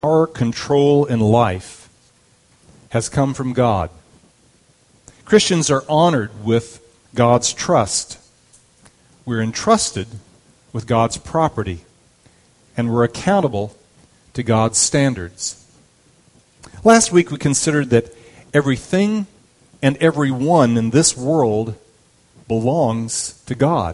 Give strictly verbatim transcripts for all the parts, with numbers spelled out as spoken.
Our control in life has come from God. Christians are honored with God's trust. We're entrusted with God's property, and we're accountable to God's standards. Last week we considered that everything and everyone in this world belongs to God.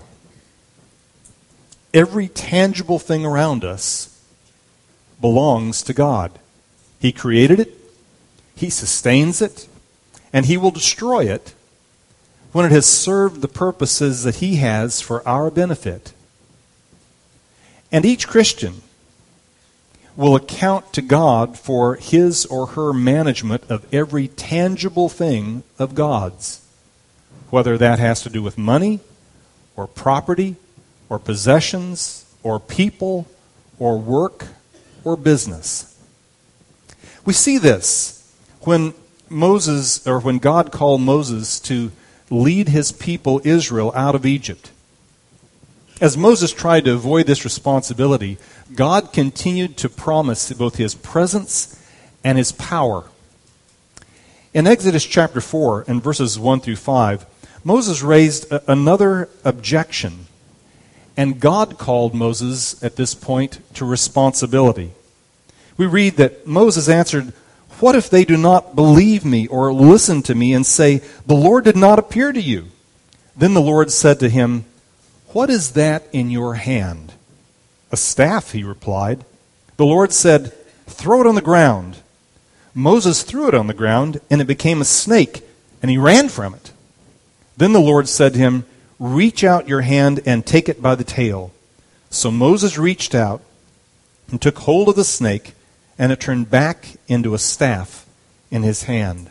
Every tangible thing around us belongs to God. He created it, He sustains it, and He will destroy it when it has served the purposes that He has for our benefit. And each Christian will account to God for his or her management of every tangible thing of God's, whether that has to do with money or property or possessions or people or work or business. We see this when Moses, or when God called Moses to lead his people Israel out of Egypt. As Moses tried to avoid this responsibility, God continued to promise both His presence and His power. In Exodus chapter four and verses one through five, Moses raised a- another objection, and God called Moses at this point to responsibility. We read that Moses answered, "What if they do not believe me or listen to me and say, 'The Lord did not appear to you'?" Then the Lord said to him, "What is that in your hand?" "A staff," he replied. The Lord said, "Throw it on the ground." Moses threw it on the ground, and it became a snake, and he ran from it. Then the Lord said to him, "Reach out your hand and take it by the tail." So Moses reached out and took hold of the snake, and it turned back into a staff in his hand.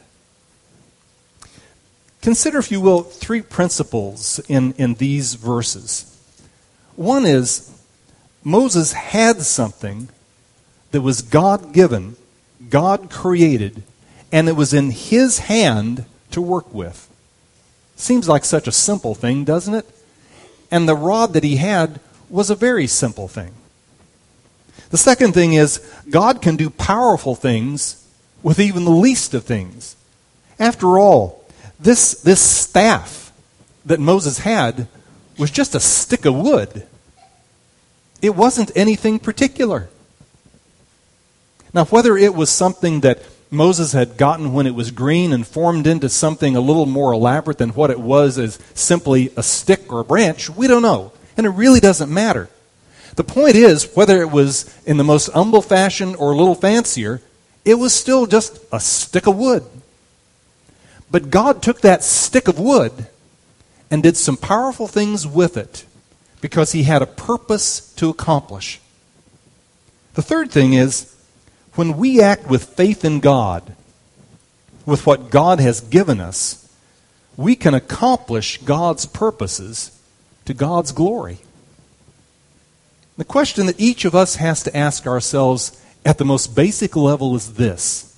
Consider, if you will, three principles in, in these verses. One is, Moses had something that was God-given, God-created, and it was in his hand to work with. Seems like such a simple thing, doesn't it? And the rod that he had was a very simple thing. The second thing is, God can do powerful things with even the least of things. After all, this, this staff that Moses had was just a stick of wood. It wasn't anything particular. Now, whether it was something that Moses had gotten when it was green and formed into something a little more elaborate than what it was as simply a stick or a branch, we don't know. And it really doesn't matter. The point is, whether it was in the most humble fashion or a little fancier, it was still just a stick of wood. But God took that stick of wood and did some powerful things with it because He had a purpose to accomplish. The third thing is, when we act with faith in God, with what God has given us, we can accomplish God's purposes to God's glory. The question that each of us has to ask ourselves at the most basic level is this: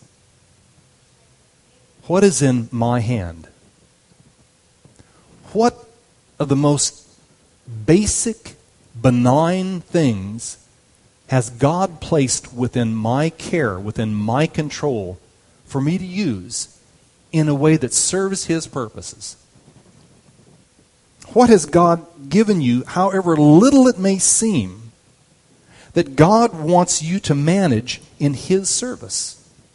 what is in my hand? What of the most basic, benign things has God placed within my care, within my control, for me to use in a way that serves His purposes? What has God given you, however little it may seem, that God wants you to manage in His service?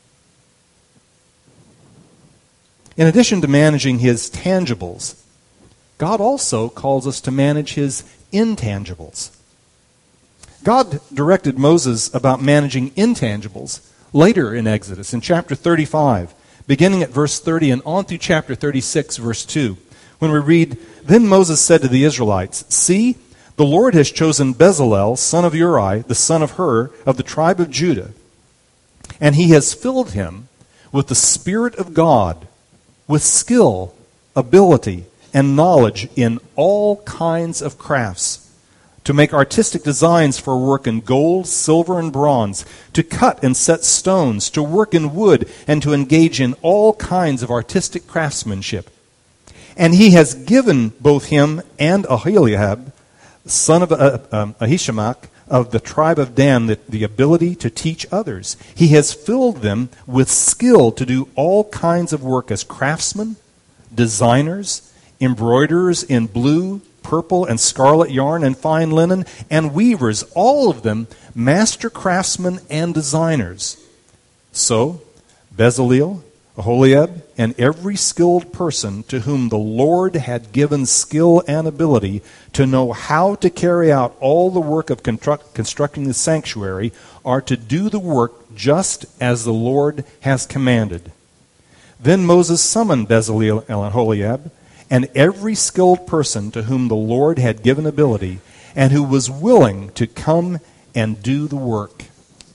In addition to managing His tangibles, God also calls us to manage His intangibles. God directed Moses about managing intangibles later in Exodus, in chapter thirty-five, beginning at verse thirty and on through chapter thirty-six, verse two, when we read, "Then Moses said to the Israelites, 'See, the Lord has chosen Bezalel, son of Uri, the son of Hur, of the tribe of Judah, and He has filled him with the Spirit of God, with skill, ability, and knowledge in all kinds of crafts, to make artistic designs for work in gold, silver, and bronze, to cut and set stones, to work in wood, and to engage in all kinds of artistic craftsmanship. And He has given both him and Aholiab, son of uh, um, Ahishamach, of the tribe of Dan the, the ability to teach others. He has filled them with skill to do all kinds of work as craftsmen, designers, embroiderers in blue, purple, and scarlet yarn and fine linen, and weavers, all of them master craftsmen and designers. So, Bezaleel, Aholiab, and every skilled person to whom the Lord had given skill and ability to know how to carry out all the work of construct, constructing the sanctuary are to do the work just as the Lord has commanded. Then Moses summoned Bezaleel and Aholiab, and every skilled person to whom the Lord had given ability, and who was willing to come and do the work.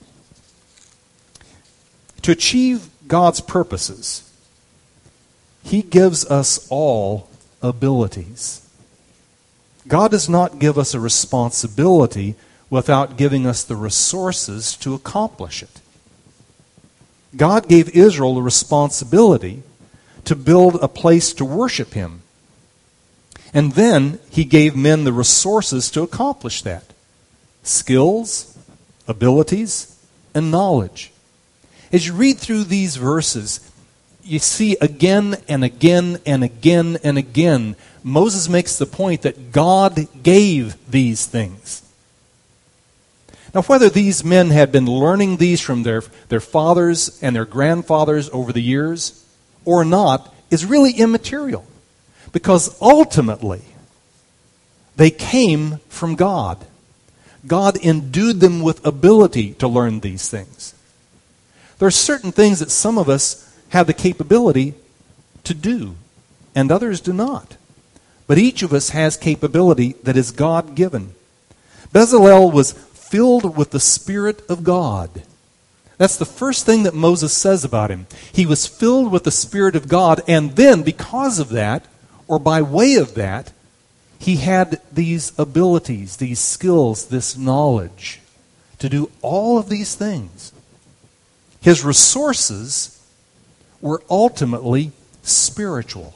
To achieve God's purposes, He gives us all abilities. God does not give us a responsibility without giving us the resources to accomplish it. God gave Israel the responsibility to build a place to worship Him. And then He gave men the resources to accomplish that. Skills, abilities, and knowledge. As you read through these verses, you see again and again and again and again, Moses makes the point that God gave these things. Now, whether these men had been learning these from their, their fathers and their grandfathers over the years or not is really immaterial, because ultimately they came from God. God endued them with ability to learn these things. There are certain things that some of us have the capability to do, and others do not. But each of us has capability that is God-given. Bezalel was filled with the Spirit of God. That's the first thing that Moses says about him. He was filled with the Spirit of God, and then because of that, or by way of that, he had these abilities, these skills, this knowledge to do all of these things. His resources were ultimately spiritual.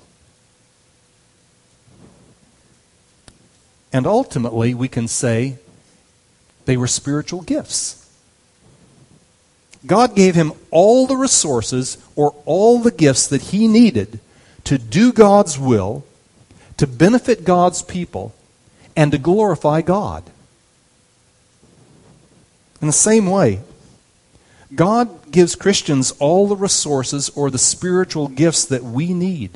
And ultimately, we can say they were spiritual gifts. God gave him all the resources or all the gifts that he needed to do God's will, to benefit God's people, and to glorify God. In the same way, God gives Christians all the resources or the spiritual gifts that we need.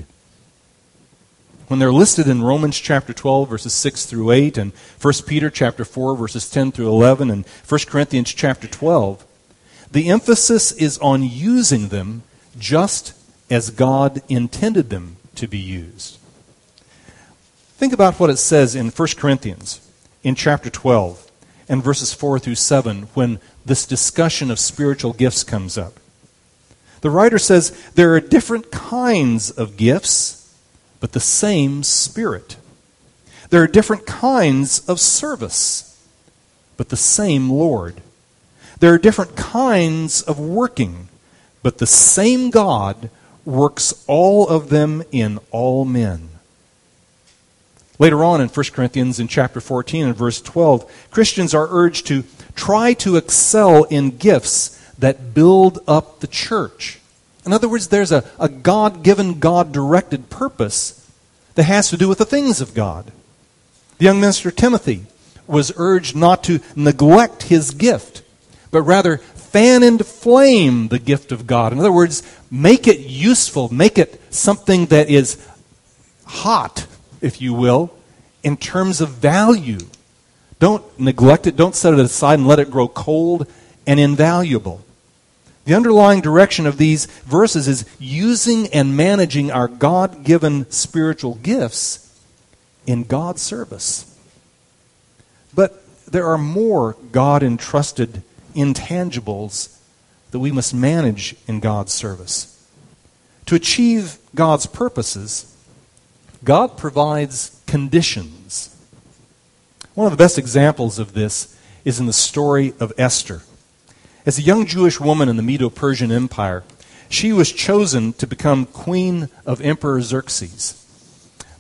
When they're listed in Romans chapter twelve, verses six through eight, and First Peter chapter four, verses ten through eleven, and First Corinthians chapter twelve, the emphasis is on using them just as God intended them to be used. Think about what it says in First Corinthians in chapter twelve and verses four through seven when this discussion of spiritual gifts comes up. The writer says there are different kinds of gifts, but the same Spirit. There are different kinds of service, but the same Lord. There are different kinds of working, but the same God works all of them in all men. Later on in First Corinthians in chapter fourteen and verse twelve, Christians are urged to try to excel in gifts that build up the church. In other words, there's a, a God-given, God-directed purpose that has to do with the things of God. The young minister Timothy was urged not to neglect his gift, but rather fan into flame the gift of God. In other words, make it useful, make it something that is hot, if you will, in terms of value. Don't neglect it, don't set it aside and let it grow cold and invaluable. The underlying direction of these verses is using and managing our God-given spiritual gifts in God's service. But there are more God-entrusted intangibles that we must manage in God's service. To achieve God's purposes, God provides conditions. One of the best examples of this is in the story of Esther. As a young Jewish woman in the Medo-Persian Empire, she was chosen to become queen of Emperor Xerxes.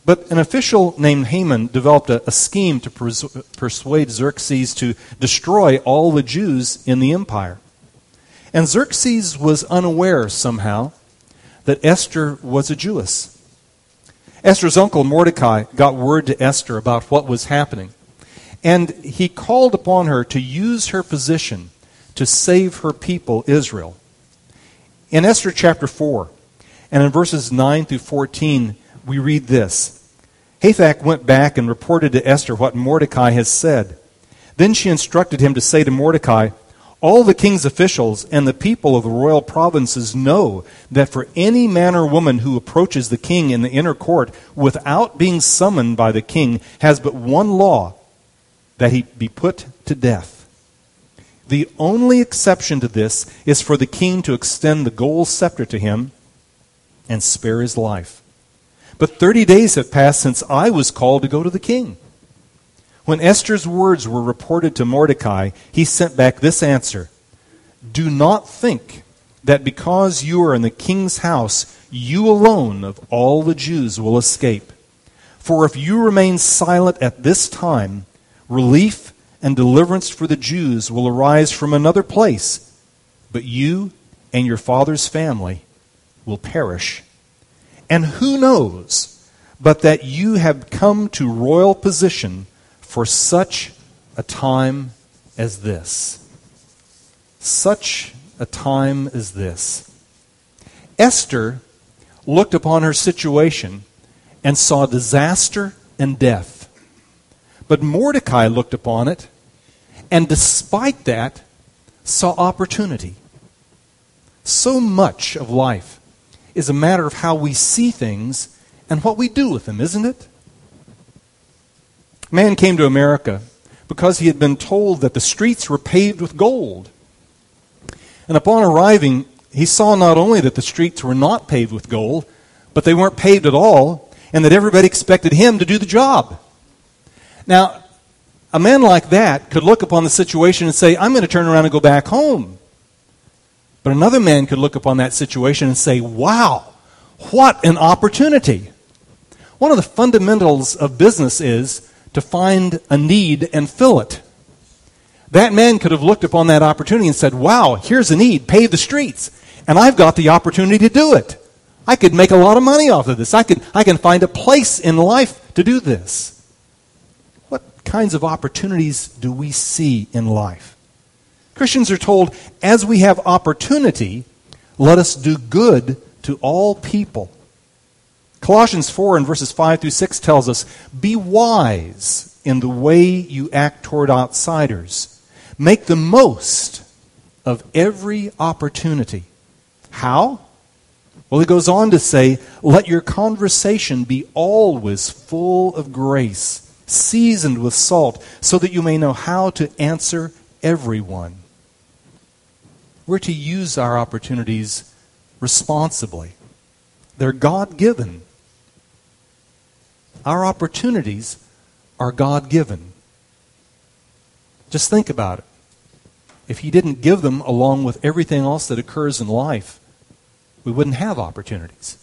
But an official named Haman developed a, a scheme to pers- persuade Xerxes to destroy all the Jews in the empire. And Xerxes was unaware somehow that Esther was a Jewess. Esther's uncle Mordecai got word to Esther about what was happening. And he called upon her to use her position to save her people, Israel. In Esther chapter four, and in verses nine through fourteen, we read this. Hathach went back and reported to Esther what Mordecai has said. Then she instructed him to say to Mordecai, all the king's officials and the people of the royal provinces know that for any man or woman who approaches the king in the inner court without being summoned by the king has but one law, that he be put to death. The only exception to this is for the king to extend the gold scepter to him and spare his life. But thirty days have passed since I was called to go to the king. When Esther's words were reported to Mordecai, he sent back this answer. Do not think that because you are in the king's house, you alone of all the Jews will escape. For if you remain silent at this time, relief and deliverance for the Jews will arise from another place, but you and your father's family will perish. And who knows but that you have come to royal position for such a time as this. Such a time as this. Esther looked upon her situation and saw disaster and death. But Mordecai looked upon it and despite that saw opportunity. So much of life is a matter of how we see things and what we do with them, isn't it? A man came to America because he had been told that the streets were paved with gold. And upon arriving, he saw not only that the streets were not paved with gold, but they weren't paved at all, and that everybody expected him to do the job. Now, a man like that could look upon the situation and say, I'm going to turn around and go back home. But another man could look upon that situation and say, wow, what an opportunity. One of the fundamentals of business is to find a need and fill it. That man could have looked upon that opportunity and said, wow, here's a need, pave the streets. And I've got the opportunity to do it. I could make a lot of money off of this. I could, I can find a place in life to do this. What kinds of opportunities do we see in life? Christians are told, as we have opportunity, let us do good to all people. Colossians four and verses five through six tells us, be wise in the way you act toward outsiders. Make the most of every opportunity. How? Well, he goes on to say, let your conversation be always full of grace, seasoned with salt, so that you may know how to answer everyone. We're to use our opportunities responsibly. They're God-given. Our opportunities are God-given. Just think about it. If He didn't give them along with everything else that occurs in life, we wouldn't have opportunities.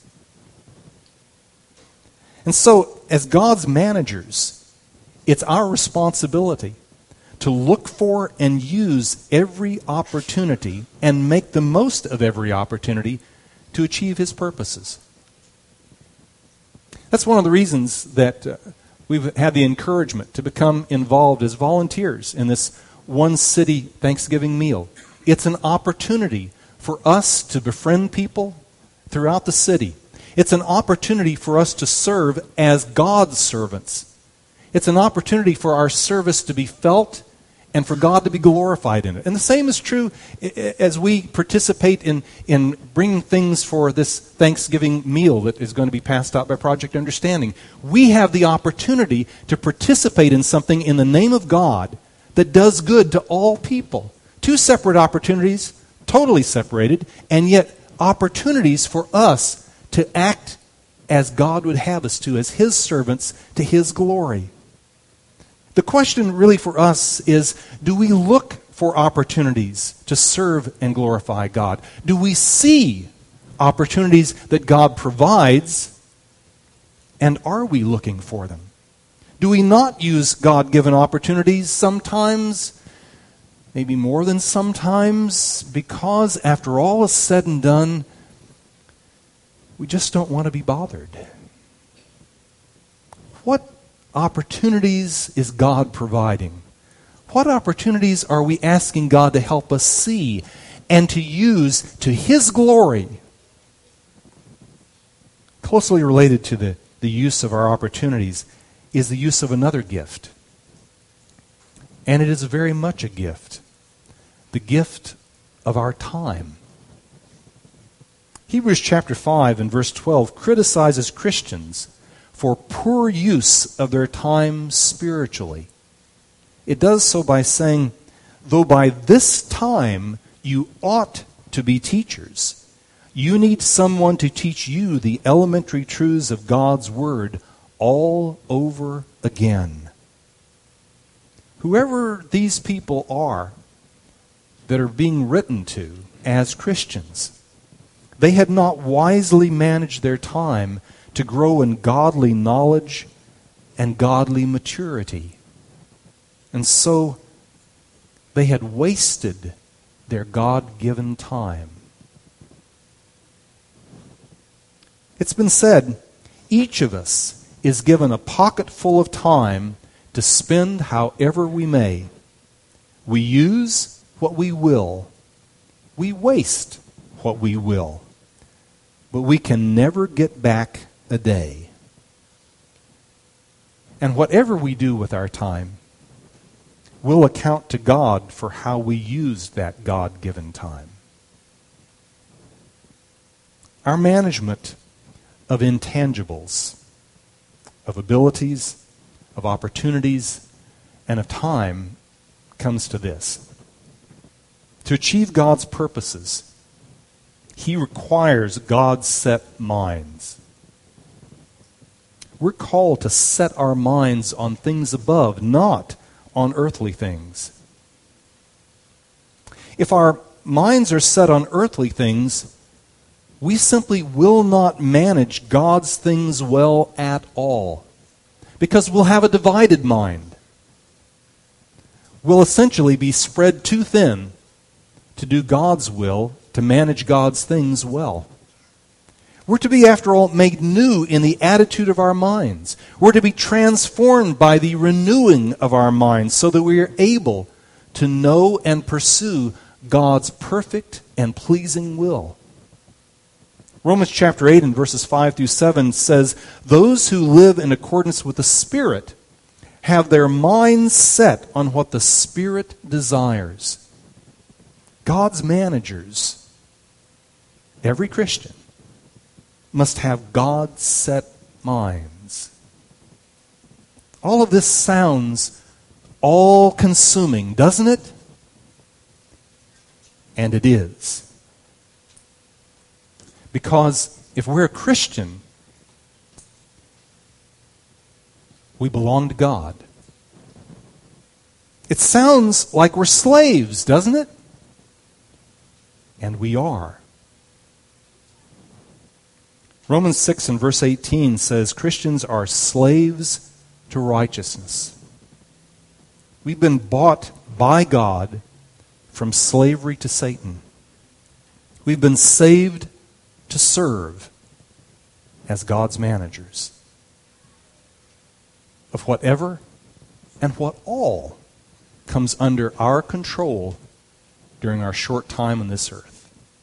And so, as God's managers, it's our responsibility to look for and use every opportunity and make the most of every opportunity to achieve His purposes. That's one of the reasons that uh, we've had the encouragement to become involved as volunteers in this One City Thanksgiving meal. It's an opportunity for us to befriend people throughout the city. It's an opportunity for us to serve as God's servants. It's an opportunity for our service to be felt and for God to be glorified in it. And the same is true as we participate in, in bringing things for this Thanksgiving meal that is going to be passed out by Project Understanding. We have the opportunity to participate in something in the name of God that does good to all people. Two separate opportunities, totally separated, and yet opportunities for us to act as God would have us to, as His servants to His glory. The question really for us is, do we look for opportunities to serve and glorify God? Do we see opportunities that God provides And are we looking for them? Do we not use God-given opportunities sometimes, maybe more than sometimes, because after all is said and done, we just don't want to be bothered? What opportunities is God providing? What opportunities are we asking God to help us see and to use to His glory? Closely related to the, the use of our opportunities is the use of another gift. And it is very much a gift. The gift of our time. Hebrews chapter five and verse twelve criticizes Christians for poor use of their time spiritually. It does so by saying, though by this time you ought to be teachers, you need someone to teach you the elementary truths of God's Word all over again. Whoever these people are that are being written to as Christians, they had not wisely managed their time to grow in godly knowledge and godly maturity. And so they had wasted their God-given time. It's been said, each of us is given a pocket full of time to spend however we may. We use what we will. We waste what we will. But we can never get back a day. And whatever we do with our time, we'll account to God for how we used that God-given time. Our management of intangibles, of abilities, of opportunities, and of time comes to this. To achieve God's purposes, He requires God-set minds. We're called to set our minds on things above, not on earthly things. If our minds are set on earthly things, we simply will not manage God's things well at all, because we'll have a divided mind. We'll essentially be spread too thin to do God's will, to manage God's things well. We're to be, after all, made new in the attitude of our minds. We're to be transformed by the renewing of our minds so that we are able to know and pursue God's perfect and pleasing will. Romans chapter eight and verses five through seven says, those who live in accordance with the Spirit have their minds set on what the Spirit desires. God's managers, every Christian, must have God-set minds. All of this sounds all-consuming, doesn't it? And it is. Because if we're a Christian, we belong to God. It sounds like we're slaves, doesn't it? And we are. Romans six and verse eighteen says Christians are slaves to righteousness. We've been bought by God from slavery to Satan. We've been saved to serve as God's managers of whatever and what all comes under our control during our short time on this earth.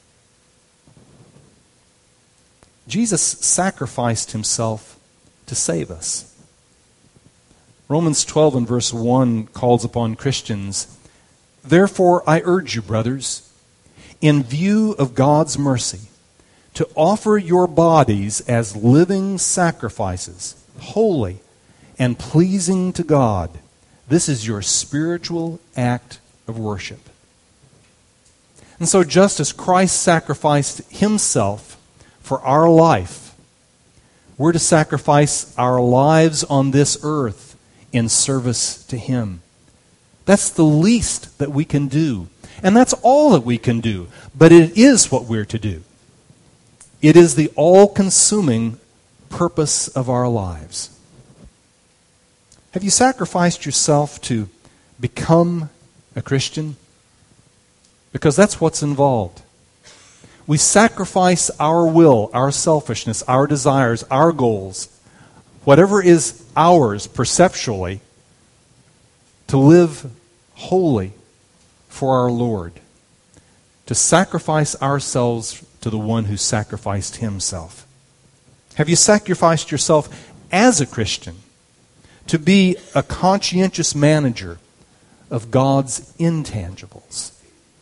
Jesus sacrificed himself to save us. Romans twelve and verse one calls upon Christians, therefore I urge you, brothers, in view of God's mercy, to offer your bodies as living sacrifices, holy and pleasing to God. This is your spiritual act of worship. And so just as Christ sacrificed himself for our life, we're to sacrifice our lives on this earth in service to him. That's the least that we can do. And that's all that we can do. But it is what we're to do. It is the all-consuming purpose of our lives? Have you sacrificed yourself to become a Christian? Because that's what's involved. We sacrifice our will, our selfishness, our desires, our goals, whatever is ours perceptually, to live holy for our Lord, to sacrifice ourselves to the one who sacrificed himself. Have you sacrificed yourself as a Christian to be a conscientious manager of God's intangibles?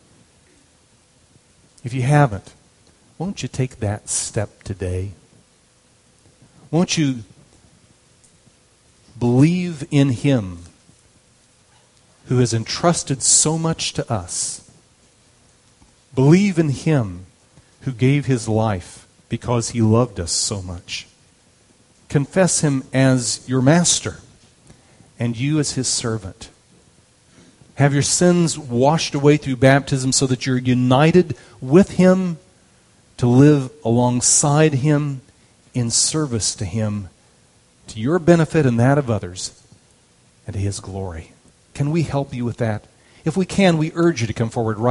If you haven't, won't you take that step today? Won't you believe in Him who has entrusted so much to us? Believe in Him who gave His life because He loved us so much. Confess Him as your master and you as His servant. Have your sins washed away through baptism so that you're united with Him to live alongside Him in service to Him, to your benefit and that of others, and to His glory. Can we help you with that? If we can, we urge you to come forward right